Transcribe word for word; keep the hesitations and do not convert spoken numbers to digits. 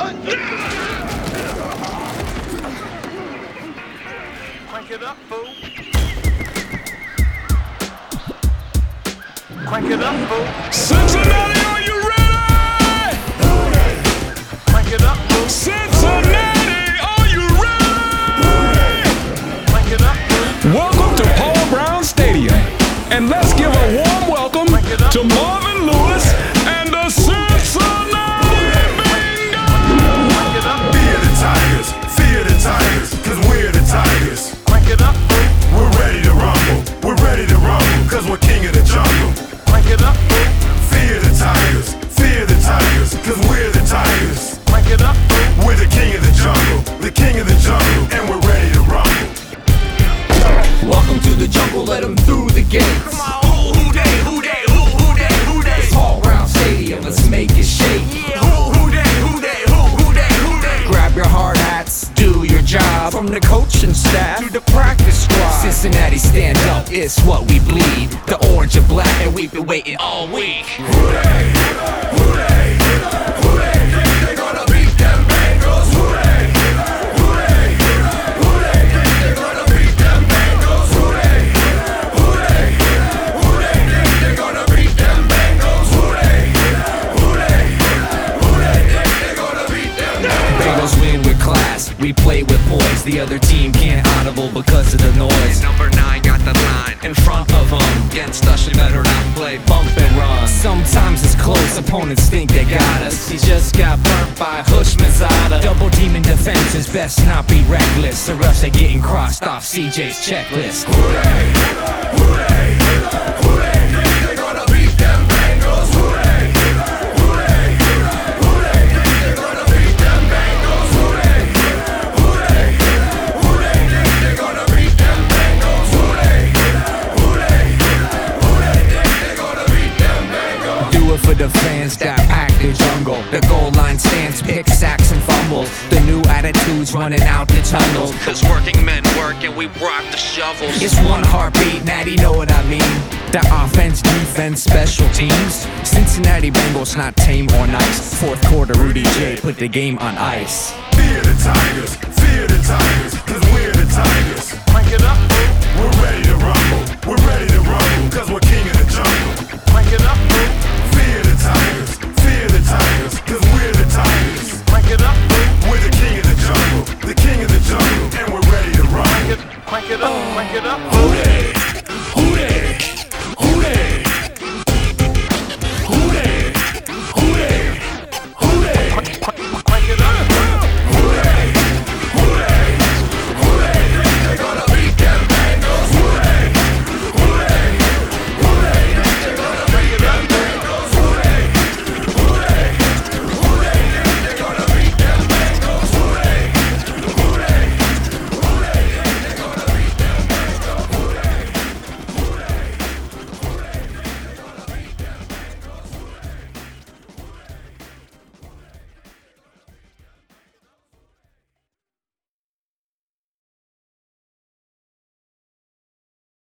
Crank it up, fool. Crank it up, fool. Cincinnati, are you ready? Crank it up, fool. Cincinnati, are you ready? Crank it up, fool. Welcome to Paul Brown Stadium. And let's give a warm welcome to Marvin Lewis and the Cincinnati Bengals. Crank it up, Fear the Tigers, fear the Tigers, cause we're the Tigers. crank it up, fool. We're ready to rumble, we're ready to rumble, cause we're king of the jungle. Crank it up, fool. Fear the Tigers, fear the Tigers, cause we're the Tigers. Crank it up, fool. We're the king of the jungle, the king of the jungle, and we're ready to rumble. Welcome to the jungle, let them through the gates. Come on, who, who they, who they, who, who they, who they? It's Paul Brown Stadium, let's make it shake. Yeah, who, who they, who they, who, who they, who they? Grab your hard hats, do your job. From the coaching staff to the practice squad, Cincinnati stand up, it's what we bleed. The orange and black, and we've been waiting all week. Who they, who they, who they think they're gonna beat them Bengals? Who they, who they, who they think they're gonna beat them Bengals? Who they, who they, who they think they're gonna beat them Bengals? Who they, who they, who they think they're gonna beat them Bengals? Bengals win with class, we play with poise. The other team can't audible because of the noise. Number nine got the line in front of them. Against us, you better not play bump and run. Sometimes it's close, opponents think they got us. He just got burnt by Hush Mazada. Double demon defenses, best not be reckless, or else they're getting crossed off C J's checklist. Who they, who they, who they think they're gonna beat them Bengals? Who they, who they, who they think they're gonna beat them Bengals? Who they, who they, who they think they're gonna beat them Bengals? Who they, who they, who they think they're gonna beat them Bengals? Do it for the fans that pack the jungle. The goal line stands, pick sacks and fumbles. The new attitudes running out the tunnels. Cause working men work and we rock the shovels. It's one heartbeat, Natty, know what I mean? The offense, defense, special teams. Cincinnati Bengals not tame or nice. Fourth quarter, Rudy J put the game on ice. Fear the Tigers, fear the Tigers, cause we're the Tigers. Crank it up, fool. We're ready to rumble, we're ready to rumble, cause we're king